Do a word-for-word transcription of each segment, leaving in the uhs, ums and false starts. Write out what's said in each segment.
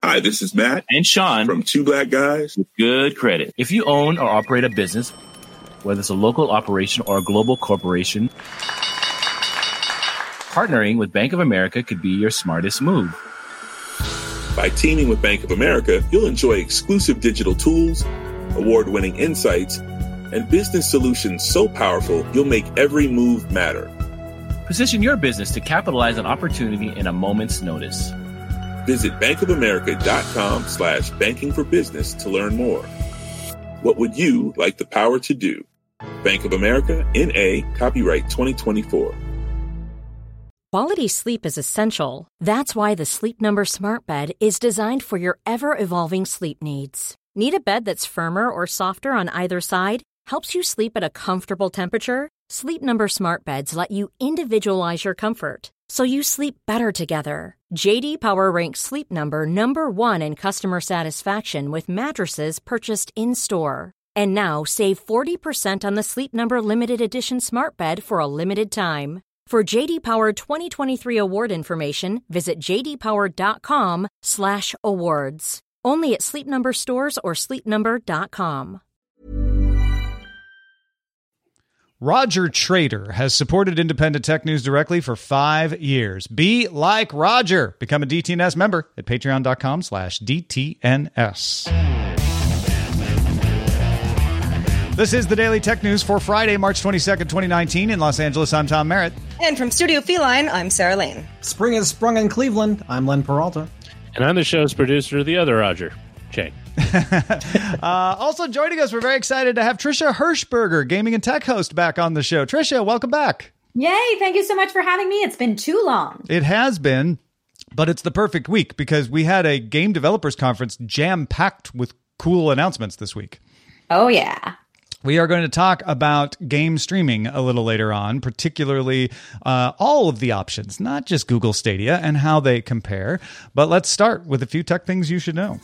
Hi, this is Matt and Sean from Two Black Guys with Good Credit. If you own or operate a business, whether it's a local operation or a global corporation, partnering with Bank of America could be your smartest move. By teaming with Bank of America, you'll enjoy exclusive digital tools, award-winning insights, and business solutions so powerful you'll make every move matter. Position your business to capitalize on opportunity in a moment's notice. Visit bankofamerica.com slash banking for business to learn more. What would you like the power to do? Bank of America, N A, copyright twenty twenty-four. Quality sleep is essential. That's why the Sleep Number Smart Bed is designed for your ever-evolving sleep needs. Need a bed that's firmer or softer on either side? Helps you sleep at a comfortable temperature? Sleep Number Smart Beds let you individualize your comfort, so you sleep better together. J D Power ranks Sleep Number number one in customer satisfaction with mattresses purchased in-store. And now save forty percent on the Sleep Number Limited Edition Smart Bed for a limited time. For J D Power twenty twenty-three award information, visit jdpower.com slash awards. Only at Sleep Number stores or sleep number dot com. Roger Trader has supported Independent Tech News directly for five years. Be like Roger. Become a D T N S member at patreon.com slash DTNS. This is the Daily Tech News for Friday, March twenty-second, twenty nineteen. In Los Angeles, I'm Tom Merritt. And from Studio Feline, I'm Sarah Lane. Spring has sprung in Cleveland. I'm Len Peralta. And I'm the show's producer, the other Roger, Chang. uh, also joining us, we're very excited to have Trisha Hirschberger, gaming and tech host, back on the show. Trisha, welcome back. Yay, thank you so much for having me. It's been too long. It has been, but it's the perfect week because we had a game developers conference jam-packed with cool announcements this week. Oh, yeah. We are going to talk about game streaming a little later on, particularly uh, all of the options, not just Google Stadia, and how they compare. But let's start with a few tech things you should know.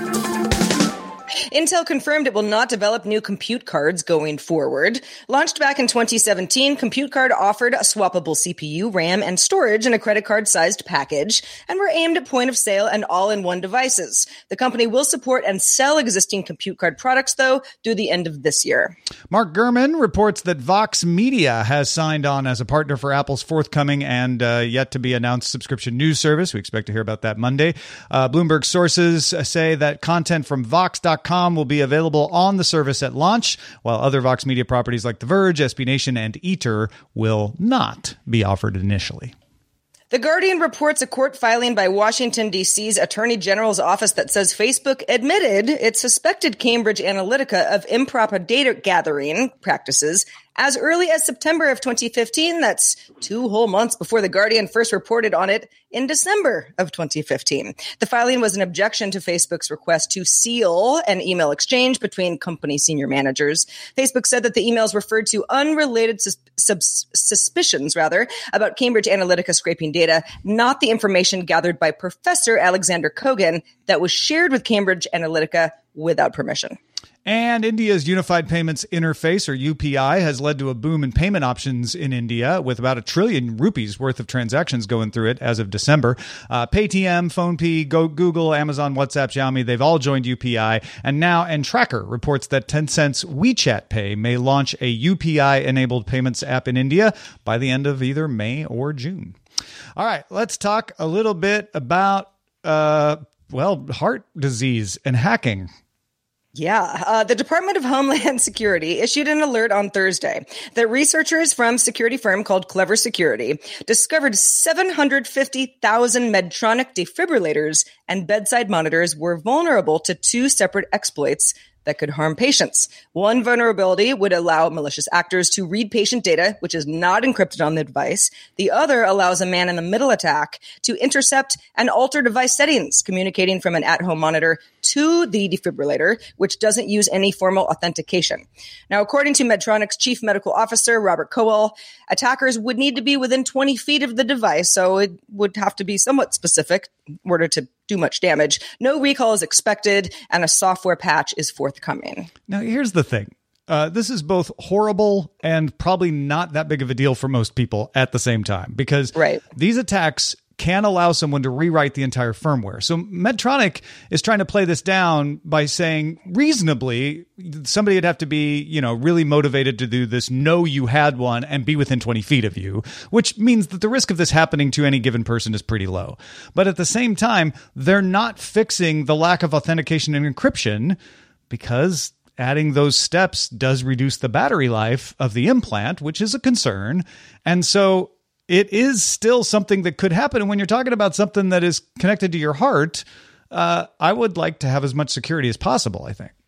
Intel confirmed it will not develop new compute cards going forward. Launched back in twenty seventeen, Compute Card offered a swappable C P U, RAM, and storage in a credit card-sized package, and were aimed at point-of-sale and all-in-one devices. The company will support and sell existing Compute Card products, though, through the end of this year. Mark Gurman reports that Vox Media has signed on as a partner for Apple's forthcoming and uh, yet-to-be-announced subscription news service. We expect to hear about that Monday. Uh, Bloomberg sources say that content from Vox dot com will be available on the service at launch, while other Vox Media properties like The Verge, S B Nation, and Eater will not be offered initially. The Guardian reports a court filing by Washington, D C's Attorney General's office that says Facebook admitted it suspected Cambridge Analytica of improper data gathering practices as early as September of twenty fifteen. That's two whole months before The Guardian first reported on it in December of twenty fifteen. The filing was an objection to Facebook's request to seal an email exchange between company senior managers. Facebook said that the emails referred to unrelated sus- sus- suspicions, rather, about Cambridge Analytica scraping data, not the information gathered by Professor Alexander Kogan that was shared with Cambridge Analytica without permission. And India's Unified Payments Interface, or U P I, has led to a boom in payment options in India, with about a trillion rupees worth of transactions going through it as of December. Uh, Paytm, PhonePe, Go, Google, Amazon, WhatsApp, Xiaomi, they've all joined U P I. And now Entracker reports that Tencent's WeChat Pay may launch a U P I-enabled payments app in India by the end of either May or June. All right, let's talk a little bit about, uh, well, heart disease and hacking. Yeah, uh, the Department of Homeland Security issued an alert on Thursday that researchers from security firm called Clever Security discovered seven hundred fifty thousand Medtronic defibrillators and bedside monitors were vulnerable to two separate exploits that could harm patients. One vulnerability would allow malicious actors to read patient data, which is not encrypted on the device. The other allows a man-in-the-middle attack to intercept and alter device settings, communicating from an at-home monitor to the defibrillator, which doesn't use any formal authentication. Now, according to Medtronic's chief medical officer, Robert Cowell, attackers would need to be within twenty feet of the device, so it would have to be somewhat specific in order to do much damage. No recall is expected, and a software patch is forthcoming. Now, here's the thing. Uh, this is both horrible and probably not that big of a deal for most people at the same time, because right. these attacks can allow someone to rewrite the entire firmware. So Medtronic is trying to play this down by saying reasonably somebody would have to be, you know, really motivated to do this, know you had one, and be within twenty feet of you, which means that the risk of this happening to any given person is pretty low. But at the same time, they're not fixing the lack of authentication and encryption because adding those steps does reduce the battery life of the implant, which is a concern. And so it is still something that could happen. And when you're talking about something that is connected to your heart, uh, I would like to have as much security as possible, I think.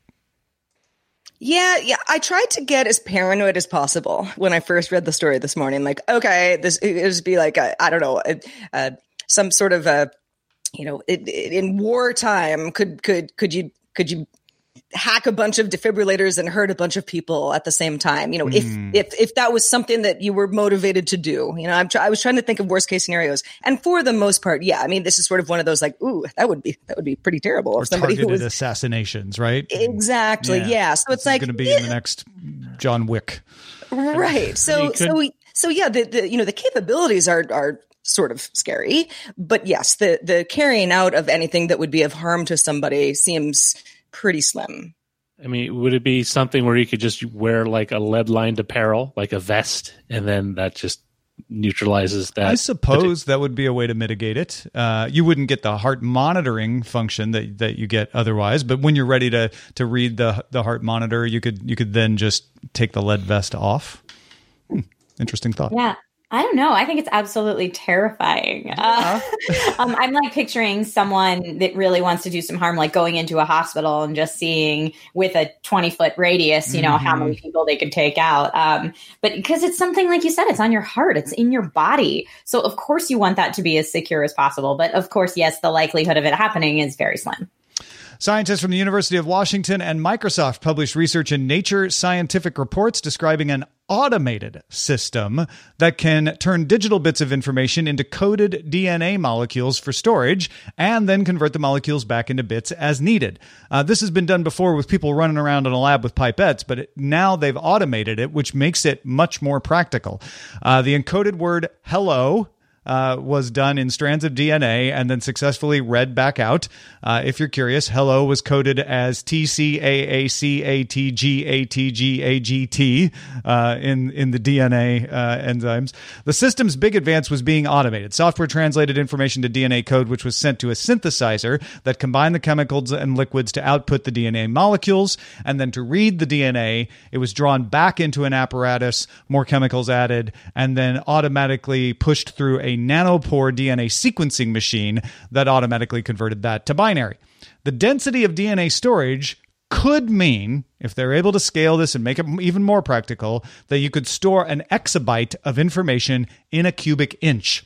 Yeah, yeah. I tried to get as paranoid as possible when I first read the story this morning. Like, okay, this it would be like, a, I don't know, a, a, some sort of a, you know, it, it, in wartime, could could could you could you hack a bunch of defibrillators and hurt a bunch of people at the same time? You know, mm. if if if that was something that you were motivated to do, you know, I'm try- I was trying to think of worst case scenarios, and for the most part, yeah, I mean, this is sort of one of those like, ooh, that would be that would be pretty terrible. Or if somebody targeted who was assassinations, right? Exactly, yeah. yeah. So this it's like going to be yeah. in the next John Wick, right? So could- so so yeah, the, the you know the capabilities are are. sort of scary, but yes, the the carrying out of anything that would be of harm to somebody seems pretty slim. I mean, would it be something where you could just wear like a lead-lined apparel, like a vest, and then that just neutralizes that? I suppose that would be a way to mitigate it. Uh, you wouldn't get the heart monitoring function that that you get otherwise, but when you're ready to to read the the heart monitor, you could you could then just take the lead vest off. Hmm, interesting thought. Yeah. I don't know. I think it's absolutely terrifying. Uh, um, I'm like picturing someone that really wants to do some harm, like going into a hospital and just seeing with a twenty foot radius, you know, mm-hmm. how many people they could take out. Um, but because it's something, like you said, it's on your heart, it's in your body. So of course you want that to be as secure as possible. But of course, yes, the likelihood of it happening is very slim. Scientists from the University of Washington and Microsoft published research in Nature Scientific Reports describing an automated system that can turn digital bits of information into coded D N A molecules for storage and then convert the molecules back into bits as needed. Uh, this has been done before with people running around in a lab with pipettes, but it, now they've automated it, which makes it much more practical. Uh, the encoded word hello Uh, was done in strands of D N A and then successfully read back out. Uh, if you're curious, hello was coded as T C A A C A T G A T G A G T uh, in, in the D N A uh, enzymes. The system's big advance was being automated. Software translated information to D N A code, which was sent to a synthesizer that combined the chemicals and liquids to output the D N A molecules. And then to read the D N A, it was drawn back into an apparatus, more chemicals added, and then automatically pushed through a nanopore D N A sequencing machine that automatically converted that to binary. The density of D N A storage could mean, if they're able to scale this and make it even more practical, that you could store an exabyte of information in a cubic inch.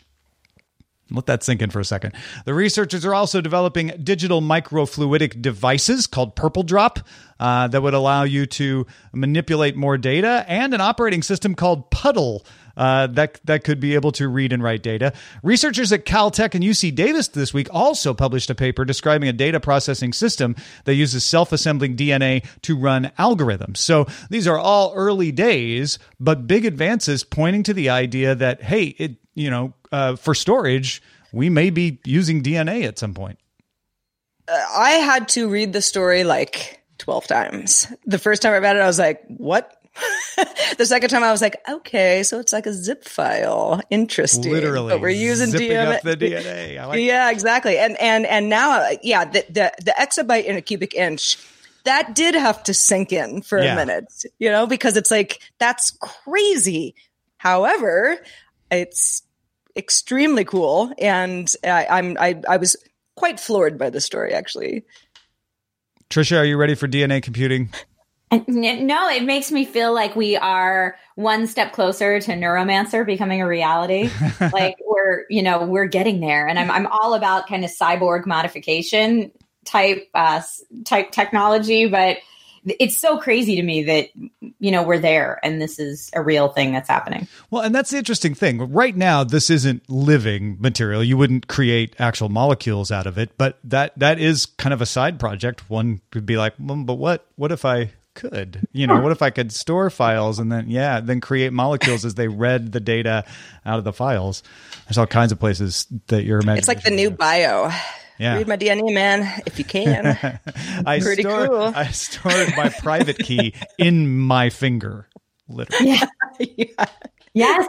Let that sink in for a second. The researchers are also developing digital microfluidic devices called Purple Drop uh, that would allow you to manipulate more data, and an operating system called Puddle uh, that that could be able to read and write data. Researchers at Caltech and U C Davis this week also published a paper describing a data processing system that uses self-assembling D N A to run algorithms. So these are all early days, but big advances pointing to the idea that, hey, it you know, uh, for storage, we may be using D N A at some point. Uh, I had to read the story like twelve times. The first time I read it, I was like, what? The second time I was like, okay, so it's like a zip file. Interesting. Literally. But we're using zipping D N A. up the D N A. I like yeah, exactly. And, and, and now, yeah, the, the, the exabyte in a cubic inch, that did have to sink in for yeah. a minute, you know, because it's like, that's crazy. However, it's extremely cool, and I, I'm I, I was quite floored by the story, actually. Trisha, are you ready for D N A computing? No, it makes me feel like we are one step closer to Neuromancer becoming a reality. Like we're, you know, we're getting there, and I'm I'm all about kind of cyborg modification type uh, type technology, but it's so crazy to me that, you know, we're there and this is a real thing that's happening. Well, and that's the interesting thing. Right now, this isn't living material. You wouldn't create actual molecules out of it, but that that is kind of a side project. One could be like, well, but what what if I could. You know, what if I could store files and then, yeah, then create molecules as they read the data out of the files? There's all kinds of places that you're imagining. It's like the new bio. Yeah. Read my D N A, man, if you can. I Pretty store, cool. I stored my private key in my finger, literally. Yeah. Yeah. Yes.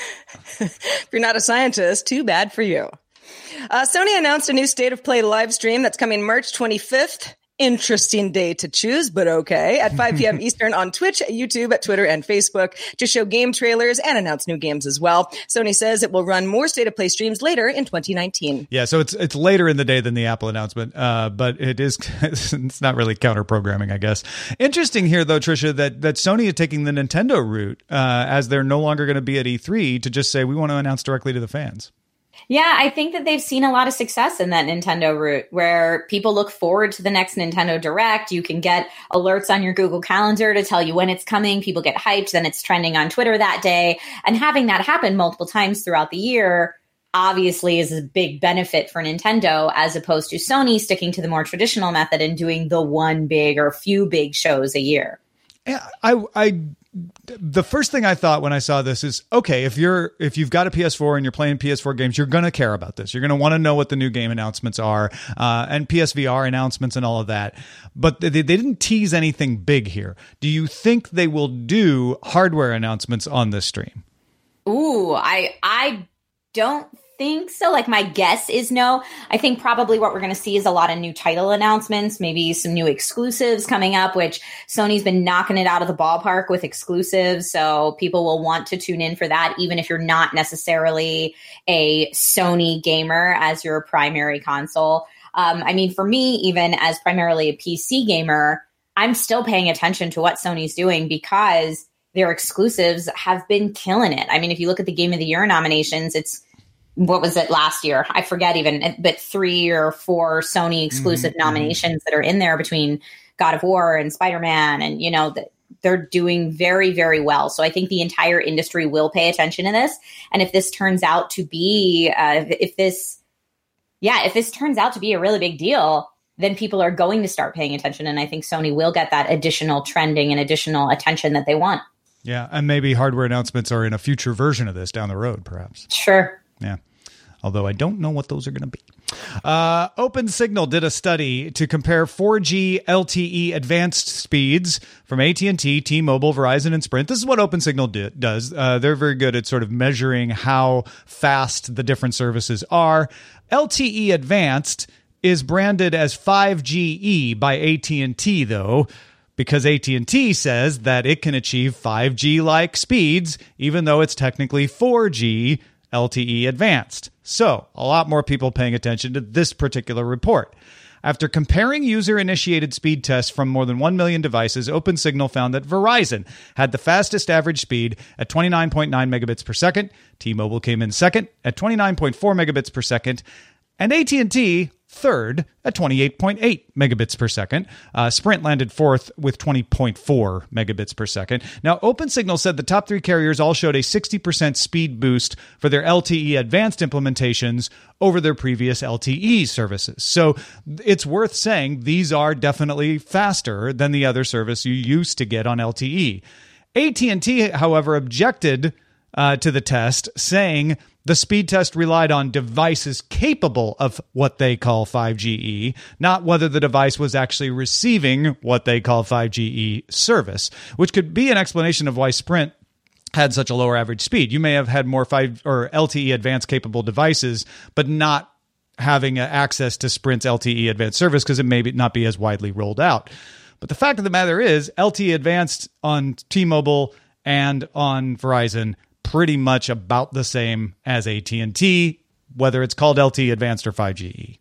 If you're not a scientist, too bad for you. Uh, Sony announced a new State of Play live stream that's coming March twenty-fifth. Interesting day to choose, but okay. At five p.m. Eastern on Twitch, YouTube, at Twitter, and Facebook to show game trailers and announce new games as well. Sony says it will run more State of Play streams later in twenty nineteen. Yeah, so it's it's later in the day than the Apple announcement, uh, but it is it's not really counter programming, I guess. Interesting here, though, Trisha, that that Sony is taking the Nintendo route uh, as they're no longer going to be at E three to just say we want to announce directly to the fans. Yeah, I think that they've seen a lot of success in that Nintendo route where people look forward to the next Nintendo Direct. You can get alerts on your Google Calendar to tell you when it's coming. People get hyped, then it's trending on Twitter that day. And having that happen multiple times throughout the year obviously is a big benefit for Nintendo, as opposed to Sony sticking to the more traditional method and doing the one big or few big shows a year. Yeah, I, I, the first thing I thought when I saw this is, okay, if you're, if you've got a P S four and you're playing P S four games, you're going to care about this. You're going to want to know what the new game announcements are, uh, and P S V R announcements and all of that. But they, they didn't tease anything big here. Do you think they will do hardware announcements on this stream? Ooh, I, I don't think so. Like, my guess is no. I think probably what we're going to see is a lot of new title announcements, maybe some new exclusives coming up, which Sony's been knocking it out of the ballpark with exclusives. So people will want to tune in for that, even if you're not necessarily a Sony gamer as your primary console. Um, I mean, for me, even as primarily a P C gamer, I'm still paying attention to what Sony's doing because their exclusives have been killing it. I mean, if you look at the Game of the Year nominations, it's what was it last year? I forget even, but three or four Sony exclusive mm-hmm. nominations that are in there between God of War and Spider-Man. And, you know, that they're doing very, very well. So I think the entire industry will pay attention to this. And if this turns out to be, uh, if this, yeah, if this turns out to be a really big deal, then people are going to start paying attention. And I think Sony will get that additional trending and additional attention that they want. Yeah. And maybe hardware announcements are in a future version of this down the road, perhaps. Sure. Yeah. Although I don't know what those are going to be. Uh, OpenSignal did a study to compare four G L T E advanced speeds from A T and T, T-Mobile, Verizon, and Sprint. This is what OpenSignal did, does. Uh, they're very good at sort of measuring how fast the different services are. L T E Advanced is branded as five G E by A T and T, though, because A T and T says that it can achieve five G-like speeds, even though it's technically four G L T E Advanced. So, a lot more people paying attention to this particular report. After comparing user-initiated speed tests from more than one million devices, OpenSignal found that Verizon had the fastest average speed at twenty-nine point nine megabits per second, T-Mobile came in second at twenty-nine point four megabits per second, and A T and T third at twenty-eight point eight megabits per second. Uh, Sprint landed fourth with twenty point four megabits per second. Now, OpenSignal said the top three carriers all showed a sixty percent speed boost for their L T E advanced implementations over their previous L T E services. So it's worth saying these are definitely faster than the other service you used to get on L T E. A T and T, however, objected uh, to the test, saying the speed test relied on devices capable of what they call five G E, not whether the device was actually receiving what they call five G E service, which could be an explanation of why Sprint had such a lower average speed. You may have had more five or L T E advanced capable devices, but not having access to Sprint's L T E advanced service because it may not be as widely rolled out. But the fact of the matter is, L T E advanced on T-Mobile and on Verizon pretty much about the same as A T and T, whether it's called L T E Advanced or five G E.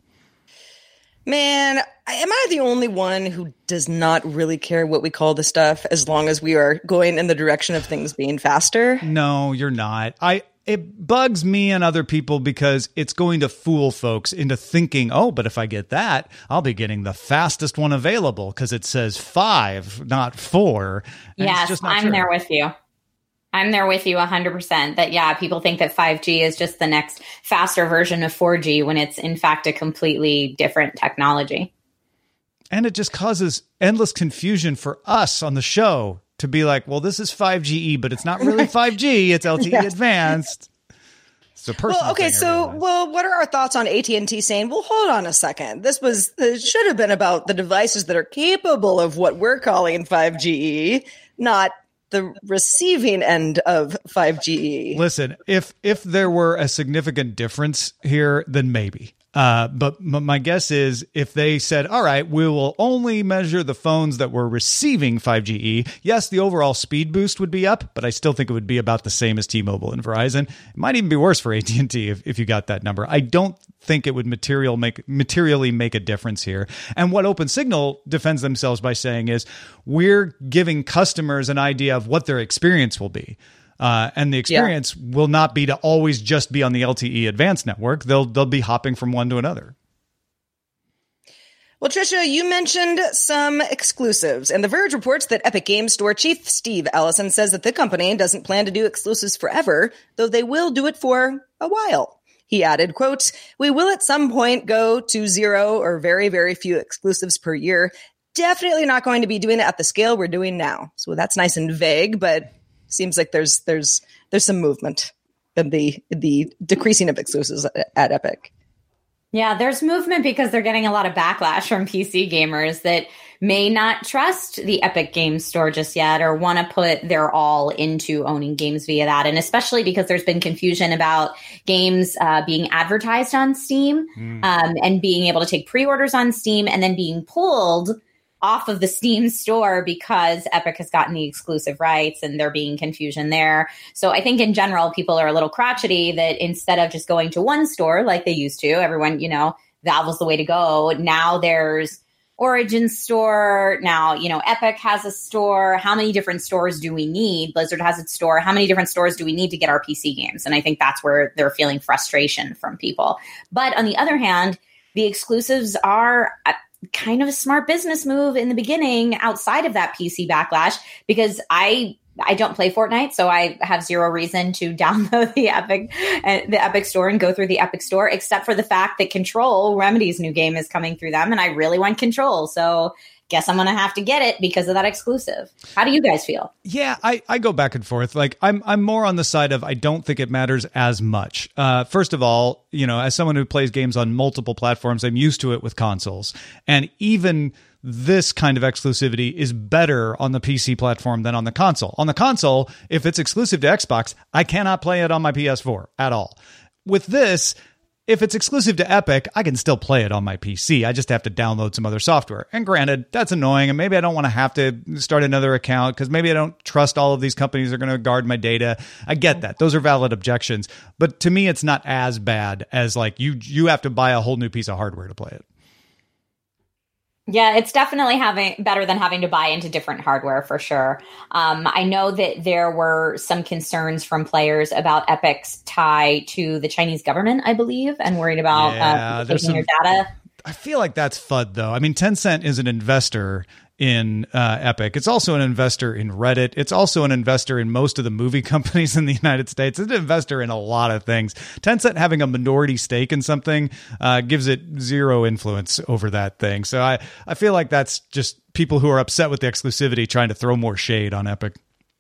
Man, am I the only one who does not really care what we call the stuff as long as we are going in the direction of things being faster? No, you're not. I it bugs me and other people because it's going to fool folks into thinking, oh, but if I get that, I'll be getting the fastest one available because it says five, not four. And yes, it's just not I'm true. there with you. I'm there with you one hundred percent that, yeah, people think that five G is just the next faster version of four G when it's, in fact, a completely different technology. And it just causes endless confusion for us on the show to be like, well, this is five G E, but it's not really five G. It's L T E yes. Advanced. It's a personal well, okay, thing, so, well, what are our thoughts on A T and T saying, well, hold on a second. This was, it should have been about the devices that are capable of what we're calling five G E, not the receiving end of five G E. Listen, if if there were a significant difference here, then maybe. Uh, but m- my guess is if they said, all right, we will only measure the phones that were receiving five G E. Yes, the overall speed boost would be up, but I still think it would be about the same as T-Mobile and Verizon. It might even be worse for A T and T if, if you got that number. I don't think it would material make materially make a difference here. And what OpenSignal defends themselves by saying is we're giving customers an idea of what their experience will be. Uh, and the experience yeah. will not be to always just be on the L T E Advanced network. They'll they'll be hopping from one to another. Well, Trisha, you mentioned some exclusives, and The Verge reports that Epic Games Store chief Steve Ellison says that the company doesn't plan to do exclusives forever, though they will do it for a while. He added, quote, "We will at some point go to zero or very, very few exclusives per year. Definitely not going to be doing it at the scale we're doing now." So that's nice and vague, but seems like there's there's there's some movement in the the decreasing of exclusives at, at Epic. Yeah, there's movement because they're getting a lot of backlash from P C gamers that may not trust the Epic Games Store just yet or want to put their all into owning games via that. And especially because there's been confusion about games uh, being advertised on Steam mm. um, and being able to take pre-orders on Steam and then being pulled off of the Steam store because Epic has gotten the exclusive rights and there being confusion there. So I think in general, people are a little crotchety that instead of just going to one store like they used to, everyone, you know, Valve was the way to go. Now there's Origin store. Now, you know, Epic has a store. How many different stores do we need? Blizzard has its store. How many different stores do we need to get our P C games? And I think that's where they're feeling frustration from people. But on the other hand, the exclusives are a, kind of a smart business move in the beginning outside of that P C backlash, because I I don't play Fortnite, so I have zero reason to download the Epic uh, the Epic Store and go through the Epic Store, except for the fact that Control, Remedy's new game, is coming through them, and I really want Control. So guess I'm going to have to get it because of that exclusive. How do you guys feel? Yeah, I, I go back and forth. Like I'm I'm more on the side of I don't think it matters as much. Uh, first of all, you know, as someone who plays games on multiple platforms, I'm used to it with consoles. And even this kind of exclusivity is better on the P C platform than on the console. On the console, if it's exclusive to Xbox, I cannot play it on my P S four at all. With this, if it's exclusive to Epic, I can still play it on my P C. I just have to download some other software. And granted, that's annoying. And maybe I don't want to have to start another account because maybe I don't trust all of these companies are going to guard my data. I get that. Those are valid objections. But to me, it's not as bad as like you you have to buy a whole new piece of hardware to play it. Yeah, it's definitely having better than having to buy into different hardware for sure. Um, I know that there were some concerns from players about Epic's tie to the Chinese government, I believe, and worried about yeah, uh, taking their data. I feel like that's F U D, though. I mean, Tencent is an investor in uh, Epic. It's also an investor in Reddit. It's also an investor in most of the movie companies in the United States. It's an investor in a lot of things. Tencent having a minority stake in something uh, gives it zero influence over that thing. So I, I feel like that's just people who are upset with the exclusivity trying to throw more shade on Epic.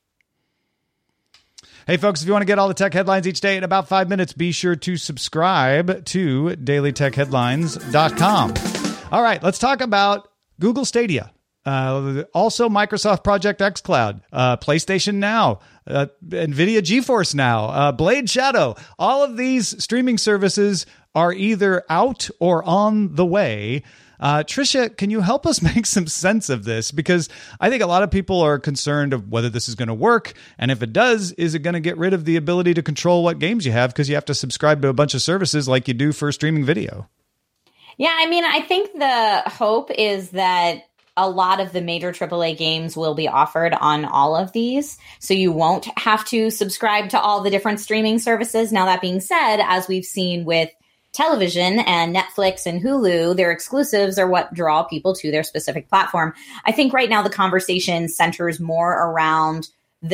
Hey, folks, if you want to get all the tech headlines each day in about five minutes, be sure to subscribe to daily tech headlines dot com. All right, let's talk about Google Stadia. Uh, also, Microsoft Project xCloud, uh, PlayStation Now, uh, NVIDIA GeForce Now, uh, Blade Shadow. All of these streaming services are either out or on the way. Uh, Trisha, can you help us make some sense of this? Because I think a lot of people are concerned of whether this is going to work. And if it does, is it going to get rid of the ability to control what games you have because you have to subscribe to a bunch of services like you do for streaming video? Yeah, I mean, I think the hope is that a lot of the major triple A games will be offered on all of these. So you won't have to subscribe to all the different streaming services. Now, that being said, as we've seen with television and Netflix and Hulu, their exclusives are what draw people to their specific platform. I think right now the conversation centers more around the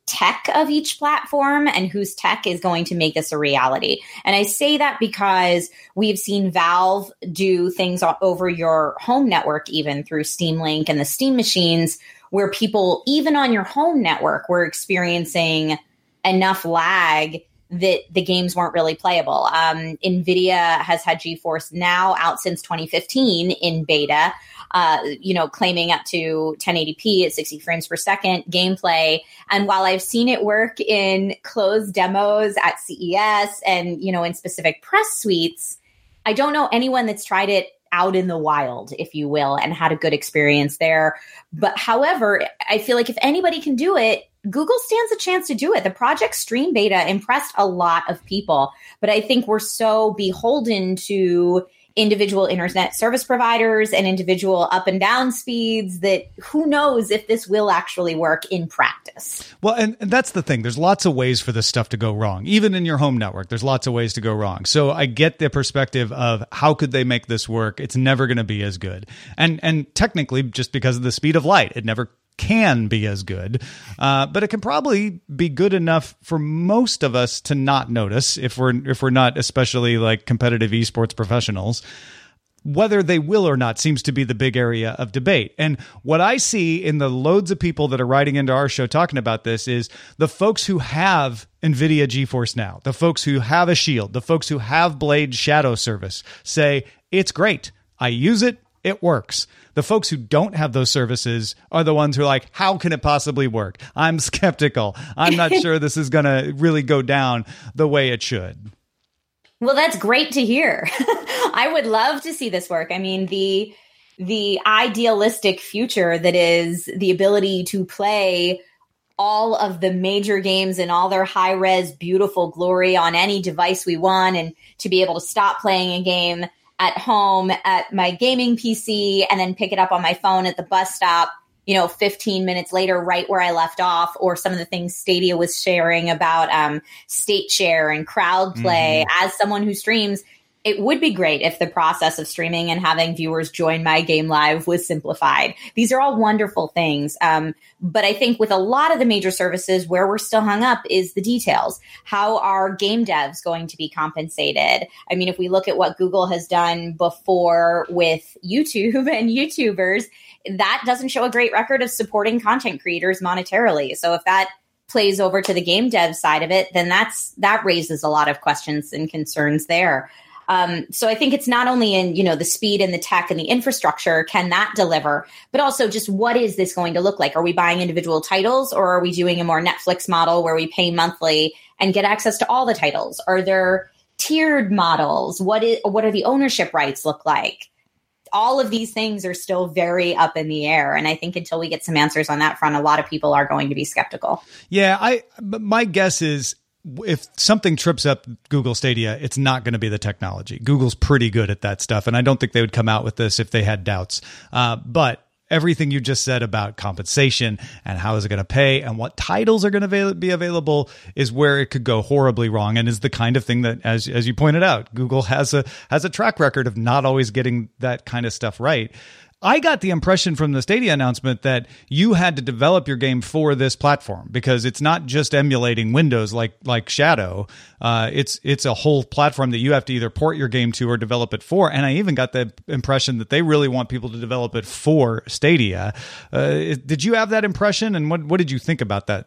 tech of each platform and whose tech is going to make this a reality. And I say that because we've seen Valve do things over your home network, even through Steam Link and the Steam machines, where people, even on your home network, were experiencing enough lag that the games weren't really playable. Um, NVIDIA has had GeForce Now out since twenty fifteen in beta, uh, you know, claiming up to ten eighty p at sixty frames per second gameplay. And while I've seen it work in closed demos at C E S and, you know, in specific press suites, I don't know anyone that's tried it out in the wild, if you will, and had a good experience there. But however, I feel like if anybody can do it, Google stands a chance to do it. The Project Stream beta impressed a lot of people, but I think we're so beholden to individual internet service providers and individual up and down speeds that who knows if this will actually work in practice. Well, and, and that's the thing. There's lots of ways for this stuff to go wrong. Even in your home network, there's lots of ways to go wrong. So I get the perspective of how could they make this work? It's never going to be as good. And and technically, just because of the speed of light, it never can be as good, uh, but it can probably be good enough for most of us to not notice if we're if we're not especially like competitive esports professionals. Whether they will or not seems to be the big area of debate. And what I see in the loads of people that are writing into our show talking about this is the folks who have NVIDIA GeForce Now, the folks who have a Shield, the folks who have Blade Shadow service say, it's great. I use it. It works. The folks who don't have those services are the ones who are like, how can it possibly work? I'm skeptical. I'm not sure this is going to really go down the way it should. Well, that's great to hear. I would love to see this work. I mean, the the idealistic future that is the ability to play all of the major games in all their high-res, beautiful glory on any device we want, and to be able to stop playing a game at home at my gaming P C and then pick it up on my phone at the bus stop, you know, fifteen minutes later, right where I left off, or some of the things Stadia was sharing about um, state share and crowd play. Mm-hmm. As someone who streams, it would be great if the process of streaming and having viewers join my game live was simplified. These are all wonderful things. Um, but I think with a lot of the major services, where we're still hung up is the details. How are game devs going to be compensated? I mean, if we look at what Google has done before with YouTube and YouTubers, that doesn't show a great record of supporting content creators monetarily. So if that plays over to the game dev side of it, then that's that raises a lot of questions and concerns there. Um, so I think it's not only in, you know, the speed and the tech and the infrastructure, can that deliver, but also just what is this going to look like? Are we buying individual titles, or are we doing a more Netflix model where we pay monthly and get access to all the titles? Are there tiered models? What is, what are the ownership rights look like? All of these things are still very up in the air. And I think until we get some answers on that front, a lot of people are going to be skeptical. Yeah, I, my guess is, if something trips up Google Stadia, it's not going to be the technology. Google's pretty good at that stuff, and I don't think they would come out with this if they had doubts. Uh, but everything you just said about compensation and how is it going to pay and what titles are going to be available is where it could go horribly wrong, and is the kind of thing that, as as you pointed out, Google has a has a track record of not always getting that kind of stuff right. I got the impression from the Stadia announcement that you had to develop your game for this platform, because it's not just emulating Windows like like Shadow. Uh, it's it's a whole platform that you have to either port your game to or develop it for. And I even got the impression that they really want people to develop it for Stadia. Uh, did you have that impression? And what what did you think about that?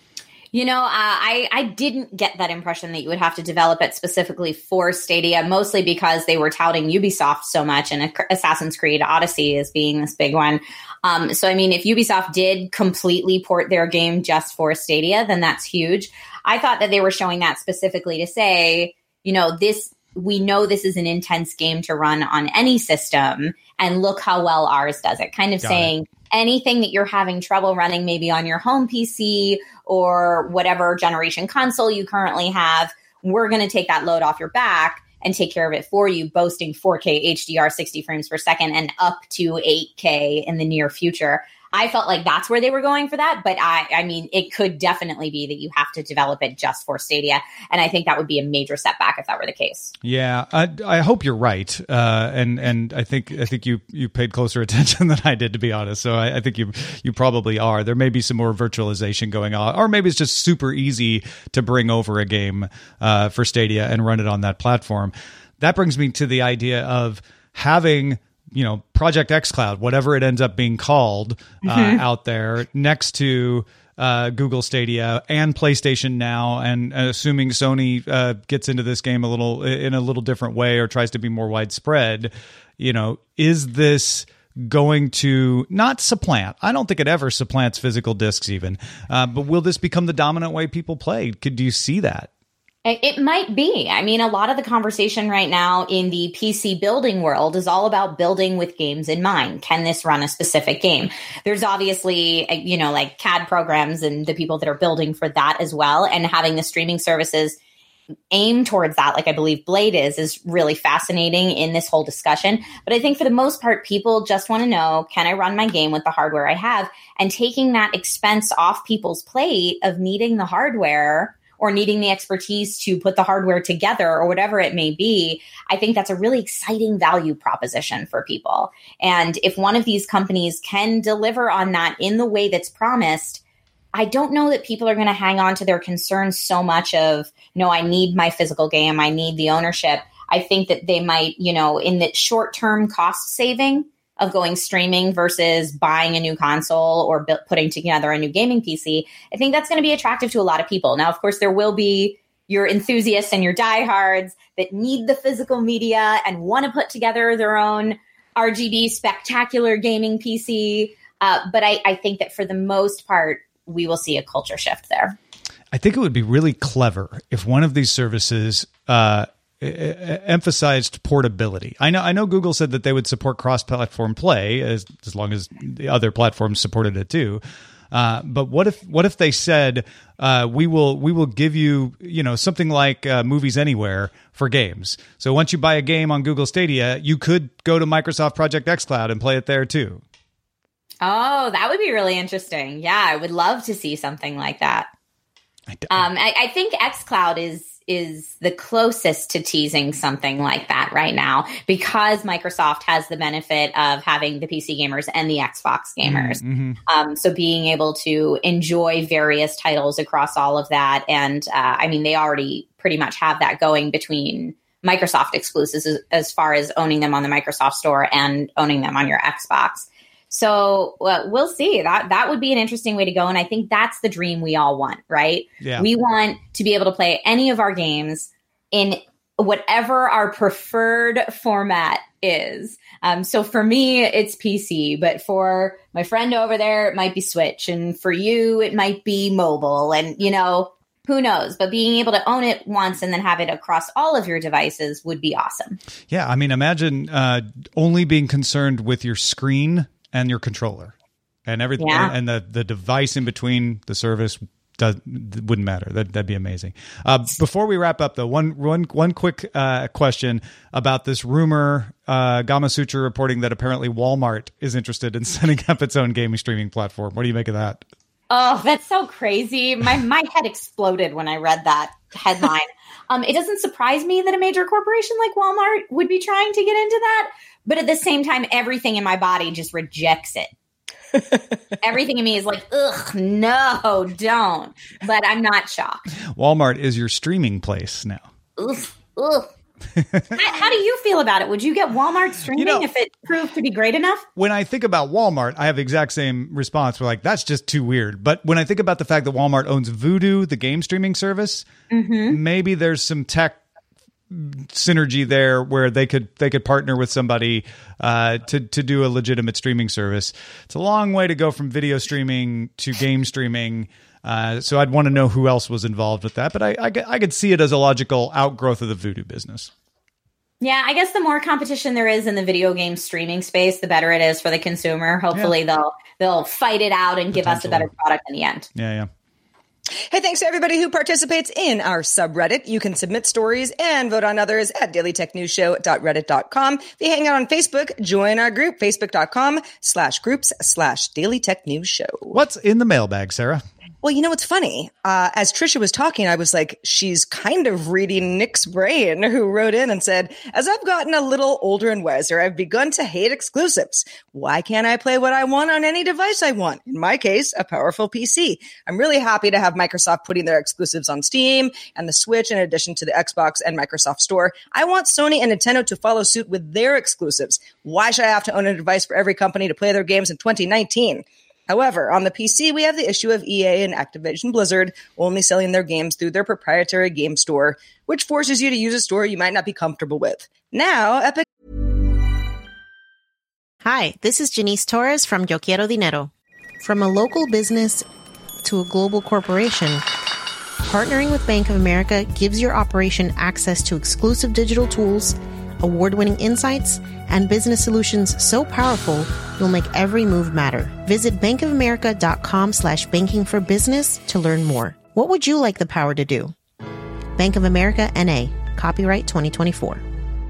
You know, uh, I, I didn't get that impression that you would have to develop it specifically for Stadia, mostly because they were touting Ubisoft so much and Assassin's Creed Odyssey as being this big one. Um, so, I mean, if Ubisoft did completely port their game just for Stadia, then that's huge. I thought that they were showing that specifically to say, you know, this, we know this is an intense game to run on any system, and look how well ours does it. Kind of Got saying, it. Anything that you're having trouble running maybe on your home P C or whatever generation console you currently have, we're going to take that load off your back and take care of it for you, boasting four K H D R sixty frames per second and up to eight K in the near future. I felt like that's where they were going for that. But I, I mean, it could definitely be that you have to develop it just for Stadia. And I think that would be a major setback if that were the case. Yeah, I, I hope you're right. Uh, and and I think I think you, you paid closer attention than I did, to be honest. So I, I think you you probably are. There may be some more virtualization going on, or maybe it's just super easy to bring over a game uh, for Stadia and run it on that platform. That brings me to the idea of having, you know, Project xCloud, whatever it ends up being called, uh, mm-hmm. out there next to uh, Google Stadia and PlayStation Now, and uh, assuming Sony uh, gets into this game a little in a little different way or tries to be more widespread, you know, is this going to not supplant? I don't think it ever supplants physical discs even, uh, but will this become the dominant way people play? Could do you see that? It might be. I mean, a lot of the conversation right now in the P C building world is all about building with games in mind. Can this run a specific game? There's obviously, you know, like C A D programs and the people that are building for that as well. And having the streaming services aim towards that, like I believe Blade is, is really fascinating in this whole discussion. But I think for the most part, people just want to know, can I run my game with the hardware I have? And taking that expense off people's plate of needing the hardware or needing the expertise to put the hardware together or whatever it may be, I think that's a really exciting value proposition for people. And if one of these companies can deliver on that in the way that's promised, I don't know that people are going to hang on to their concerns so much of, no, I need my physical game, I need the ownership. I think that they might, you know, in the short-term cost saving of going streaming versus buying a new console or bu- putting together a new gaming P C, I think that's going to be attractive to a lot of people. Now, of course, there will be your enthusiasts and your diehards that need the physical media and want to put together their own R G B spectacular gaming P C. Uh, but I, I think that for the most part, we will see a culture shift there. I think it would be really clever if one of these services uh, emphasized portability. I know I know Google said that they would support cross-platform play as as long as the other platforms supported it too. Uh, but what if what if they said uh, we will we will give you you know something like uh, Movies Anywhere for games. So once you buy a game on Google Stadia, you could go to Microsoft Project xCloud and play it there too. Oh, that would be really interesting. Yeah, I would love to see something like that. I, um, I, I think xCloud is is the closest to teasing something like that right now, because Microsoft has the benefit of having the P C gamers and the Xbox gamers. Mm-hmm. Um, so being able to enjoy various titles across all of that. And uh, I mean, they already pretty much have that going between Microsoft exclusives as, as far as owning them on the Microsoft Store and owning them on your Xbox. So uh, we'll see. That that would be an interesting way to go. And I think that's the dream we all want, right? Yeah. We want to be able to play any of our games in whatever our preferred format is. Um, so for me, it's P C. But for my friend over there, it might be Switch. And for you, it might be mobile. And, you know, who knows? But being able to own it once and then have it across all of your devices would be awesome. Yeah. I mean, imagine uh, only being concerned with your screen and your controller and everything, yeah. and the, the device in between the service does, wouldn't matter. That, that'd be amazing. Uh, before we wrap up, though, one one one quick uh, question about this rumor. Uh, Gamasutra reporting that apparently Walmart is interested in setting up its own gaming streaming platform. What do you make of that? Oh, that's so crazy. My my head exploded when I read that headline. um, it doesn't surprise me that a major corporation like Walmart would be trying to get into that. But at the same time, everything in my body just rejects it. Everything in me is like, ugh, no, don't. But I'm not shocked. Walmart is your streaming place now. Ugh, ugh. how, how do you feel about it? Would you get Walmart streaming you know, if it proved to be great enough? When I think about Walmart, I have the exact same response. We're like, that's just too weird. But when I think about the fact that Walmart owns Vudu, the game streaming service, mm-hmm. maybe there's some tech synergy there where they could they could partner with somebody uh, to to do a legitimate streaming service. It's a long way to go from video streaming to game streaming. Uh, so I'd want to know who else was involved with that. But I, I, I could see it as a logical outgrowth of the Vudu business. Yeah, I guess the more competition there is in the video game streaming space, the better it is for the consumer. Hopefully yeah. they'll they'll fight it out and give us a better product in the end. Yeah, yeah. Hey, thanks to everybody who participates in our subreddit. You can submit stories and vote on others at daily tech news show dot reddit dot com. If you hang out on Facebook, join our group, facebook.com slash groups slash daily tech news show. What's in the mailbag, Sarah? Well, you know, what's funny. Uh, as Trisha was talking, I was like, she's kind of reading Nick's brain, who wrote in and said, as I've gotten a little older and wiser, I've begun to hate exclusives. Why can't I play what I want on any device I want? In my case, a powerful P C. I'm really happy to have Microsoft putting their exclusives on Steam and the Switch in addition to the Xbox and Microsoft Store. I want Sony and Nintendo to follow suit with their exclusives. Why should I have to own a device for every company to play their games in twenty nineteen? However, on the P C, we have the issue of E A and Activision Blizzard only selling their games through their proprietary game store, which forces you to use a store you might not be comfortable with. Now, Epic... Hi, this is Janice Torres from Yo Quiero Dinero. From a local business to a global corporation, partnering with Bank of America gives your operation access to exclusive digital tools, award-winning insights, and business solutions so powerful, you'll make every move matter. Visit bankofamerica.com slash banking for business to learn more. What would you like the power to do? Bank of America, N A. Copyright twenty twenty-four.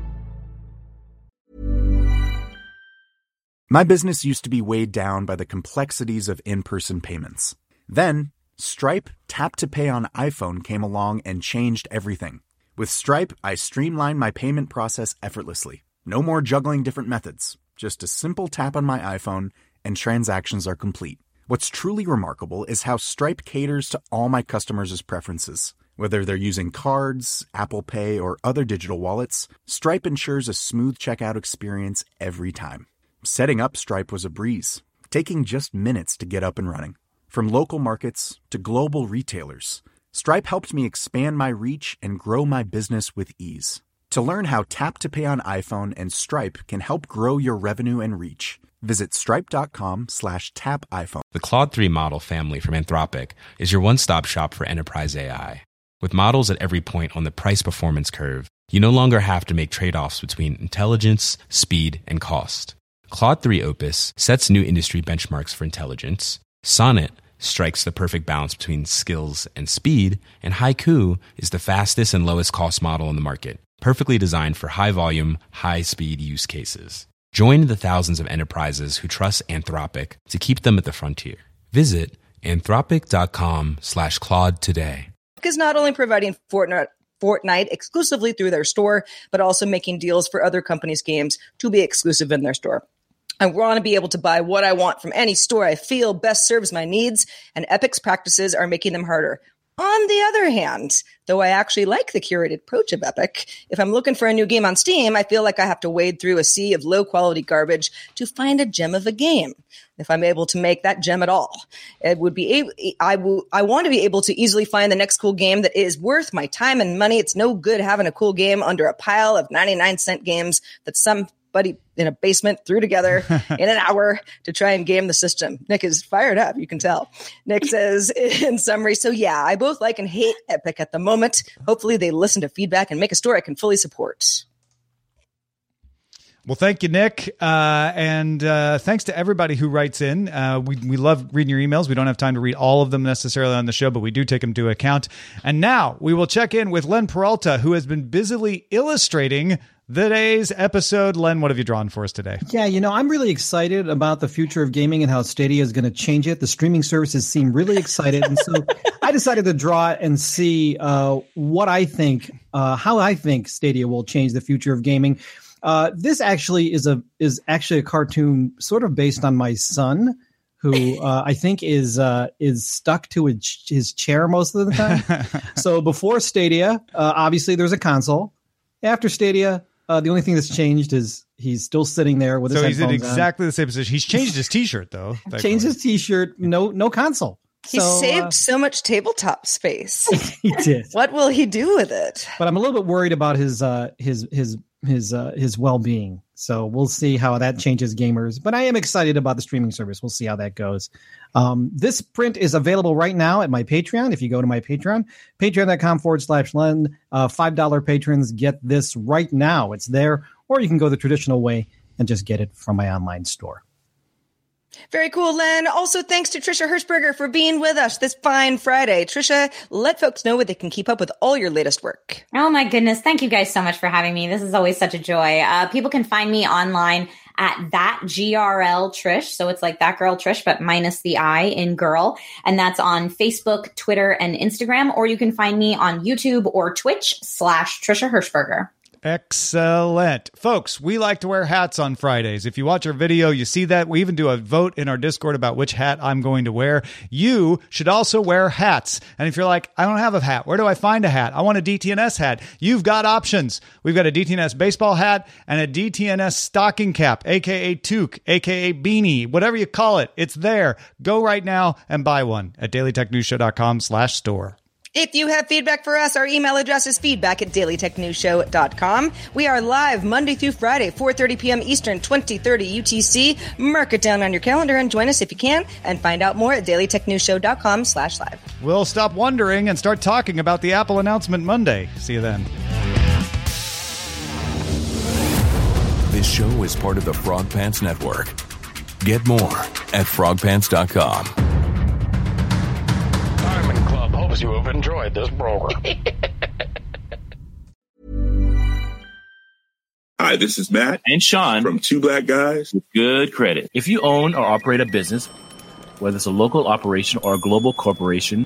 My business used to be weighed down by the complexities of in-person payments. Then, Stripe Tap to Pay on iPhone came along and changed everything. With Stripe, I streamlined my payment process effortlessly. No more juggling different methods. Just a simple tap on my iPhone and transactions are complete. What's truly remarkable is how Stripe caters to all my customers' preferences. Whether they're using cards, Apple Pay, or other digital wallets, Stripe ensures a smooth checkout experience every time. Setting up Stripe was a breeze, taking just minutes to get up and running. From local markets to global retailers, Stripe helped me expand my reach and grow my business with ease. To learn how Tap to Pay on iPhone and Stripe can help grow your revenue and reach, visit stripe.com slash tap iPhone. The Claude three model family from Anthropic is your one-stop shop for enterprise A I. With models at every point on the price-performance curve, you no longer have to make trade-offs between intelligence, speed, and cost. Claude three Opus sets new industry benchmarks for intelligence. Sonnet strikes the perfect balance between skills and speed, and Haiku is the fastest and lowest cost model in the market, perfectly designed for high-volume, high-speed use cases. Join the thousands of enterprises who trust Anthropic to keep them at the frontier. Visit anthropic.com slash Claude today. Is not only providing Fortnite, Fortnite exclusively through their store, but also making deals for other companies' games to be exclusive in their store. I want to be able to buy what I want from any store I feel best serves my needs, and Epic's practices are making them harder. On the other hand, though I actually like the curated approach of Epic, if I'm looking for a new game on Steam, I feel like I have to wade through a sea of low-quality garbage to find a gem of a game. If I'm able to make that gem at all, it would be able, I will, I want to be able to easily find the next cool game that is worth my time and money. It's no good having a cool game under a pile of ninety-nine cent games that somebody in a basement threw together in an hour to try and game the system. Nick is fired up, you can tell. Nick says in summary, so yeah, I both like and hate Epic at the moment. Hopefully they listen to feedback and make a store I can fully support. Well, thank you, Nick. Uh, and uh, thanks to everybody who writes in. Uh, we, we love reading your emails. We don't have time to read all of them necessarily on the show, but we do take them into account. And now we will check in with Len Peralta, who has been busily illustrating today's episode. Len, what have you drawn for us today? Yeah, you know, I'm really excited about the future of gaming and how Stadia is going to change it. The streaming services seem really excited. And so I decided to draw it and see uh, what I think, uh, how I think Stadia will change the future of gaming. Uh, this actually is a is actually a cartoon sort of based on my son, who uh, I think is uh, is stuck to his, his chair most of the time. So before Stadia, uh, obviously there's a console. After Stadia, uh, the only thing that's changed is he's still sitting there with his so he's in headphones exactly on. the same position. He's changed his T-shirt though. Changed his T-shirt. No, no console. He so, saved uh, so much tabletop space. He did. What will he do with it? But I'm a little bit worried about his uh, his his his uh, his well-being. So we'll see how that changes gamers. But I am excited about the streaming service. We'll see how that goes. Um, this print is available right now at my Patreon. If you go to my Patreon, patreon.com forward slash Len, uh, five dollar patrons get this right now. It's there. Or you can go the traditional way and just get it from my online store. Very cool, Len. Also, thanks to Trisha Hirschberger for being with us this fine Friday. Trisha, let folks know where they can keep up with all your latest work. Oh, my goodness. Thank you guys so much for having me. This is always such a joy. Uh, people can find me online at that G R L Trish. So it's like that girl Trish, but minus the I in girl. And that's on Facebook, Twitter, and Instagram. Or you can find me on YouTube or Twitch slash Trisha Hirschberger. Excellent. Folks, we like to wear hats on Fridays. If you watch our video, you see that. We even do a vote in our Discord about which hat I'm going to wear. You should also wear hats. And if you're like, I don't have a hat, where do I find a hat? I want a D T N S hat. You've got options. We've got a D T N S baseball hat and a D T N S stocking cap, a k a toque, a k a beanie, whatever you call it. It's there. Go right now and buy one at dailytechnewsshow.com slash store. If you have feedback for us, our email address is feedback at dailytechnewsshow dot com. We are live Monday through Friday, four thirty p.m. Eastern, twenty thirty U T C. Mark it down on your calendar and join us if you can. And find out more at dailytechnewsshow.com slash live. We'll stop wondering and start talking about the Apple announcement Monday. See you then. This show is part of the Frog Pants Network. Get more at frog pants dot com. Hopes you have enjoyed this program. Hi, this is Matt and Sean from Two Black Guys with Good Credit. If you own or operate a business, whether it's a local operation or a global corporation,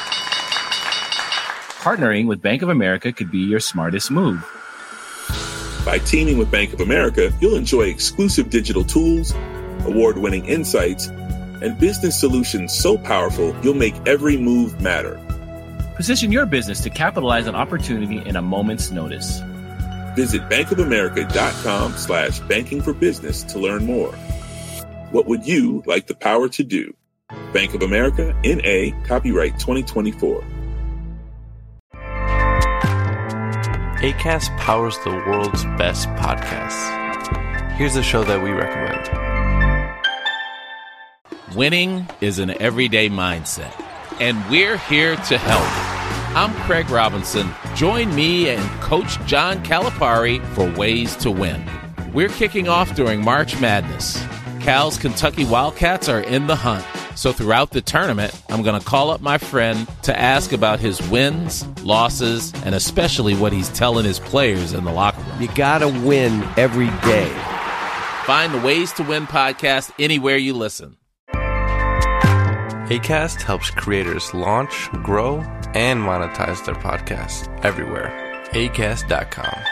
partnering with Bank of America could be your smartest move. By teaming with Bank of America, you'll enjoy exclusive digital tools, award-winning insights, and business solutions so powerful you'll make every move matter. Position your business to capitalize on opportunity in a moment's notice. Visit bankofamerica.com slash banking for business to learn more. What would you like the power to do? Bank of America, N A, copyright twenty twenty-four. Acast powers the world's best podcasts. Here's a show that we recommend. Winning is an everyday mindset, and we're here to help. I'm Craig Robinson. Join me and Coach John Calipari for Ways to Win. We're kicking off during March Madness. Cal's Kentucky Wildcats are in the hunt. So throughout the tournament, I'm going to call up my friend to ask about his wins, losses, and especially what he's telling his players in the locker room. You got to win every day. Find the Ways to Win podcast anywhere you listen. Acast helps creators launch, grow, and monetize their podcasts everywhere. acast dot com.